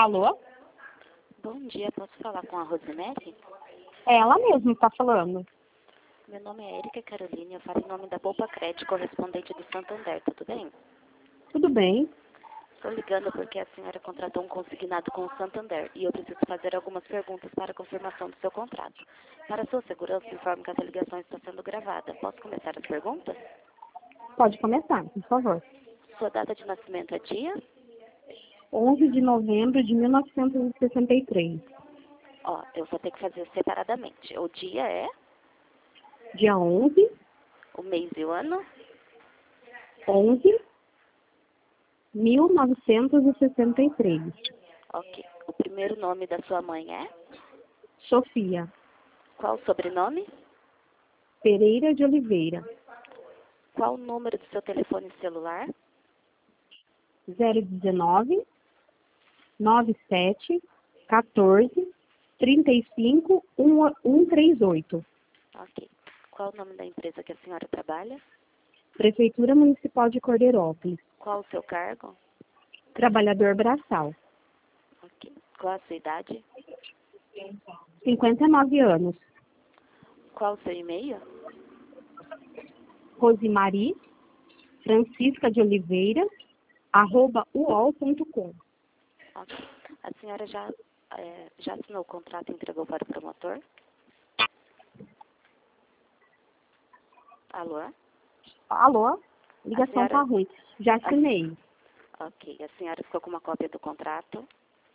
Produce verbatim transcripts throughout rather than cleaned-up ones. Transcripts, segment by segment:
Alô? Bom dia, posso falar com a Rosemary? É ela mesma que está falando. Meu nome é Erika Caroline, eu falo em nome da Poupa Crédito, correspondente do Santander, tudo bem? Tudo bem? Estou ligando porque a senhora contratou um consignado com o Santander e eu preciso fazer algumas perguntas para a confirmação do seu contrato. Para sua segurança, informe que essa ligação está sendo gravada. Posso começar as perguntas? Pode começar, por favor. Sua data de nascimento é dia? onze de novembro de mil novecentos e sessenta e três. Ó, eu vou ter que fazer separadamente. O dia é, Dia onze, o mês e o ano, onze, mil novecentos e sessenta e três. ok. O primeiro nome da sua mãe é? Sofia Qual o sobrenome? Pereira de Oliveira. Qual o número do seu telefone celular? zero dezenove, noventa e sete, quatorze, trinta e cinco, cento e trinta e oito. Ok. Qual o nome da empresa que a senhora trabalha? Prefeitura Municipal de Cordeirópolis. Qual o seu cargo? Trabalhador braçal. Ok. Qual a sua idade? cinquenta e nove anos. Qual o seu e-mail? Rosemary Francisca de Oliveira, arroba uol ponto com. Ok. A senhora já, é, já assinou o contrato e entregou para o promotor? Alô? Alô? Ligação A senhora- tá ruim. Já assinei. Ok. A senhora ficou com uma cópia do contrato?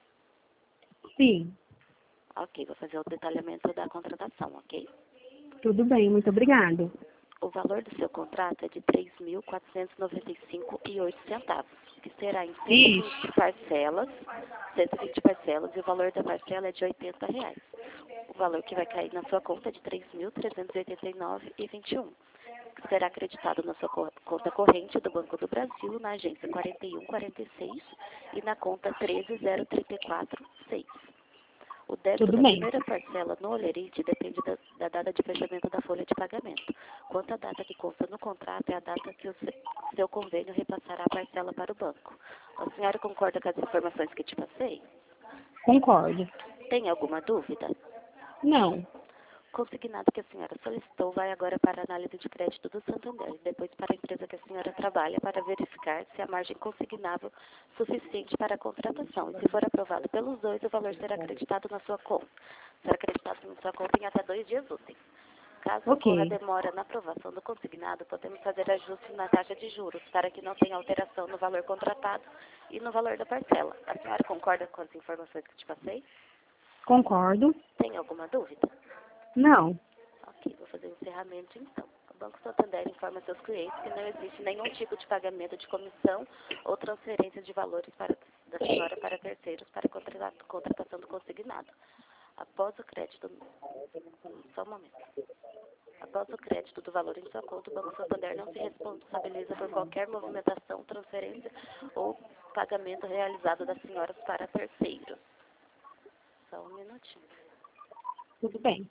Sim, Ok. Vou fazer o detalhamento da contratação, ok? tudo bem, muito obrigada. O valor do seu contrato é de três mil quatrocentos e noventa e cinco reais e oito centavos, que será em cento e vinte parcelas, cento e vinte parcelas, e o valor da parcela é de oitenta reais. O valor que vai cair na sua conta é de três mil trezentos e oitenta e nove reais e vinte e um centavos, que será acreditado na sua co- conta corrente do Banco do Brasil, na agência quarenta e um quarenta e seis e na conta treze zero trinta e quatro seis. O débito Tudo da bem. primeira parcela no Olerite depende da, da data de fechamento da folha de pagamento. Quanto à data que consta no contrato, é a data que o se- seu convênio repassará a parcela para o banco. A senhora concorda com as informações que te passei? Concordo. Tem alguma dúvida? Não, O consignado que a senhora solicitou vai agora para a análise de crédito do Santander e depois para a empresa que a senhora trabalha para verificar se a margem consignável é suficiente para a contratação. E se for aprovado pelos dois, o valor será acreditado na sua conta. Será acreditado na sua conta em até dois dias úteis. Caso ok. ocorra demora na aprovação do consignado, podemos fazer ajustes na taxa de juros para que não tenha alteração no valor contratado e no valor da parcela. A senhora concorda com as informações que te passei? Concordo. Tem alguma dúvida? Não, Ok, vou fazer o encerramento então. O Banco Santander informa seus clientes que não existe nenhum tipo de pagamento de comissão ou transferência de valores para, da senhora para terceiros para a contrata- contratação do consignado. Após o crédito... Só um momento. Após o crédito do valor em sua conta, o Banco Santander não se responsabiliza por qualquer movimentação, transferência ou pagamento realizado das senhoras para terceiros. Só um minutinho. tudo bem.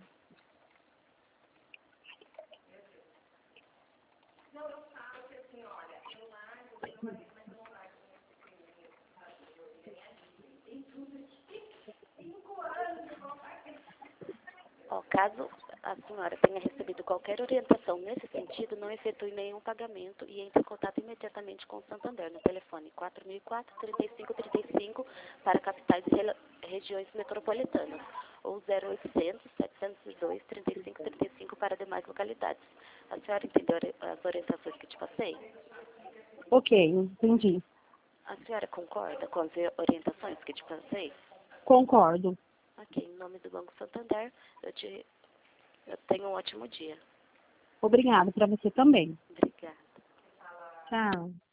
Ó, caso a senhora tenha recebido qualquer orientação nesse sentido, não efetue nenhum pagamento e entre em contato imediatamente com o Santander no telefone quatro mil e quatro, trinta e cinco trinta e cinco para capitais e rela- regiões metropolitanas ou zero oitocentos, setecentos e dois, trinta e cinco trinta e cinco para demais localidades. A senhora entendeu ori- as orientações que te passei? Ok, entendi. A senhora concorda com as orientações que te passei? Concordo. Ok, em nome do Banco Santander, eu te eu tenho um ótimo dia. Obrigada para você também. Obrigada. Tchau.